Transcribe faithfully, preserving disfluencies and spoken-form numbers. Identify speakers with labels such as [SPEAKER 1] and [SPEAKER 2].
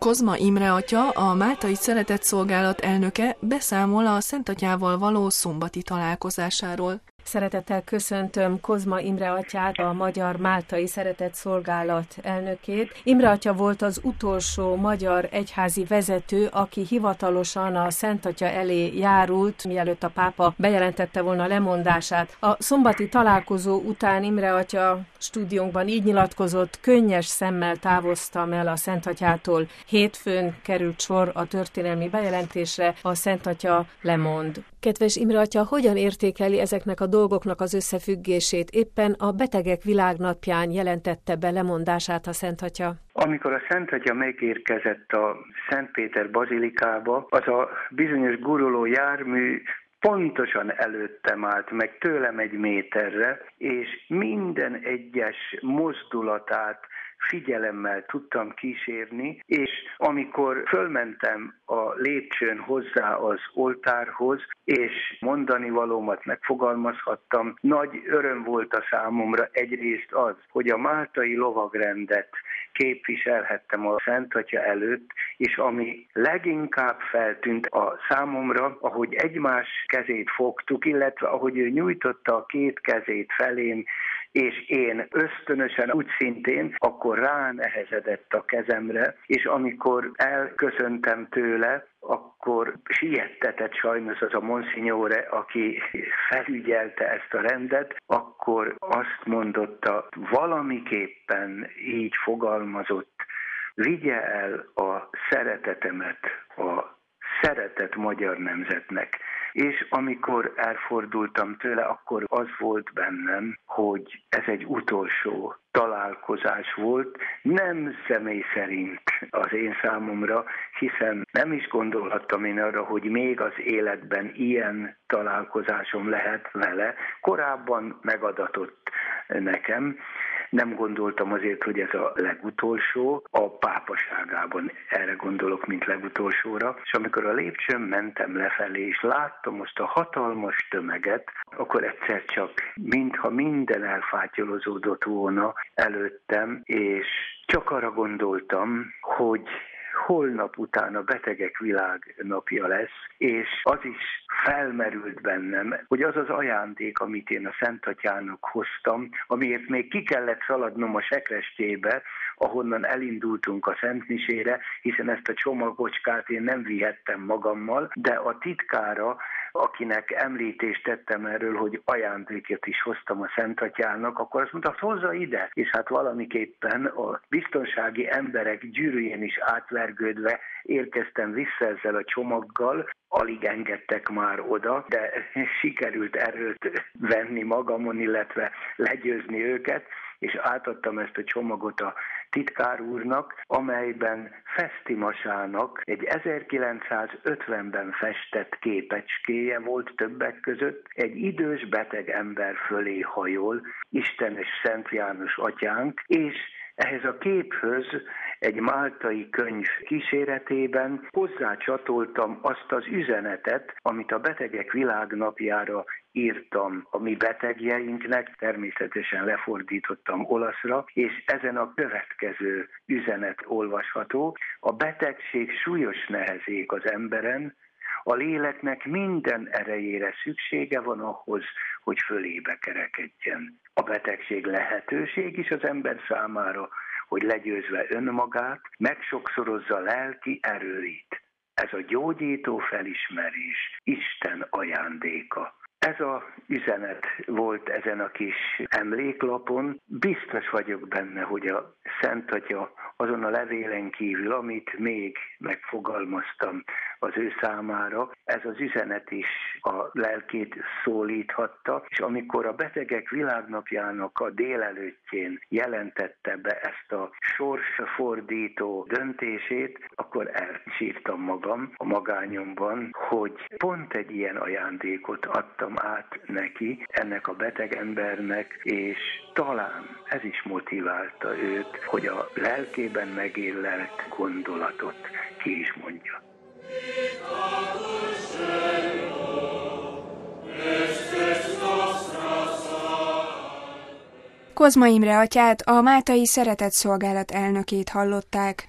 [SPEAKER 1] Kozma Imre atya, a Máltai Szeretetszolgálat elnöke beszámol a Szentatyával való szombati találkozásáról.
[SPEAKER 2] Szeretettel köszöntöm Kozma Imre atyát, a Magyar Máltai Szeretetszolgálat elnökét. Imre atya volt az utolsó magyar egyházi vezető, aki hivatalosan a Szentatya elé járult, mielőtt a pápa bejelentette volna lemondását. A szombati találkozó után Imre atya stúdiónkban így nyilatkozott: könnyes szemmel távoztam el a Szentatyától. Hétfőn került sor a történelmi bejelentésre, a Szentatya lemond. Kedves Imre atya, hogyan értékeli ezeknek a dolgoknak az összefüggését? Éppen a Betegek Világnapján jelentette be lemondását a Szentatya.
[SPEAKER 3] Amikor a Szentatya megérkezett a Szent Péter bazilikába, az a bizonyos guruló jármű pontosan előttem állt, meg tőlem egy méterre, és minden egyes mozdulatát figyelemmel tudtam kísérni, és amikor fölmentem a lépcsőn hozzá az oltárhoz, és mondani valómat megfogalmazhattam, nagy öröm volt a számomra egyrészt az, hogy a máltai lovagrendet képviselhettem a Szentatya előtt, és ami leginkább feltűnt a számomra, ahogy egymás kezét fogtuk, illetve ahogy ő nyújtotta a két kezét felém, és én ösztönösen úgy szintén, akkor ránehezedett a kezemre, és amikor elköszöntem tőle, akkor siettetett sajnos az a monsignore, aki felügyelte ezt a rendet, akkor azt mondotta, valamiképpen így fogalmazott: vigye el a szeretetemet a szeretett magyar nemzetnek. És amikor elfordultam tőle, akkor az volt bennem, hogy ez egy utolsó találkozás volt, nem személy szerint az én számomra, hiszen nem is gondolhattam én arra, hogy még az életben ilyen találkozásom lehet vele. Korábban megadatott nekem, nem gondoltam azért, hogy ez a legutolsó, a pápaságában erre gondolok, mint legutolsóra, és amikor a lépcsőn mentem lefelé, és láttam azt a hatalmas tömeget, akkor egyszer csak mintha minden elfátyolozódott volna előttem, és csak arra gondoltam, hogy holnap után a Betegek Világnapja lesz, és az is felmerült bennem, hogy az az ajándék, amit én a Szentatyának hoztam, amiért még ki kellett szaladnom a sekrestjébe, ahonnan elindultunk a Szentmisére, hiszen ezt a csomagocskát én nem vihettem magammal, de a titkára, akinek említést tettem erről, hogy ajándékot is hoztam a Szentatyának, akkor azt mondta, hozza ide. És hát valamiképpen a biztonsági emberek gyűrűjén is átvergődve érkeztem vissza ezzel a csomaggal, alig engedtek már oda, de sikerült erőt venni magamon, illetve legyőzni őket, és átadtam ezt a csomagot a titkár úrnak, amelyben Feszti Masának egy ezerkilencszázötvenben festett képecskéje volt többek között, egy idős beteg ember fölé hajol, Isten és Szent János atyánk, és ehhez a képhöz egy máltai könyv kíséretében hozzácsatoltam azt az üzenetet, amit a Betegek Világnapjára írtam a mi betegjeinknek, természetesen lefordítottam olaszra, és ezen a következő üzenet olvasható: a betegség súlyos nehezék az emberen, a léleknek minden erejére szüksége van ahhoz, hogy fölébe kerekedjen. A betegség lehetőség is az ember számára, hogy legyőzve önmagát, megsokszorozza lelki erőit. Ez a gyógyító felismerés Isten ajándéka. Ez az üzenet volt ezen a kis emléklapon. Biztos vagyok benne, hogy a Szentatya azon a levélen kívül, amit még megfogalmaztam az ő számára, ez az üzenet is a lelkét szólíthatta, és amikor a Betegek Világnapjának a délelőttjén jelentette be ezt a sorsfordító döntését, akkor elsírtam magam a magányomban, hogy pont egy ilyen ajándékot adtam át neki, ennek a beteg embernek, és talán ez is motiválta őt, hogy a lelkében megélelt gondolatot ki is mondja.
[SPEAKER 4] Kozma Imre atyát, a Máltai Szeretetszolgálat elnökét hallották.